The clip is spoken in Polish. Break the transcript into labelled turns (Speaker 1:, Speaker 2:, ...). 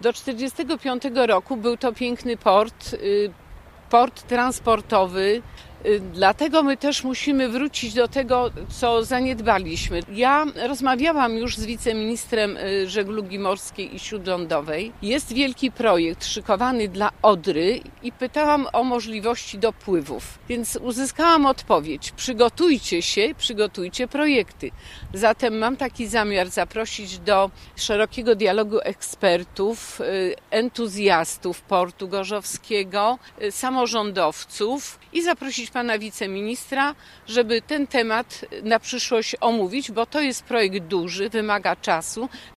Speaker 1: Do 1945 roku był to piękny port transportowy. Dlatego my też musimy wrócić do tego, co zaniedbaliśmy. Ja rozmawiałam już z wiceministrem żeglugi morskiej i śródlądowej. Jest wielki projekt szykowany dla Odry i pytałam o możliwości dopływów. Więc uzyskałam odpowiedź: przygotujcie się, przygotujcie projekty. Zatem mam taki zamiar zaprosić do szerokiego dialogu ekspertów, entuzjastów portu gorzowskiego, samorządowców i zaprosić pana wiceministra, żeby ten temat na przyszłość omówić, bo to jest projekt duży, wymaga czasu.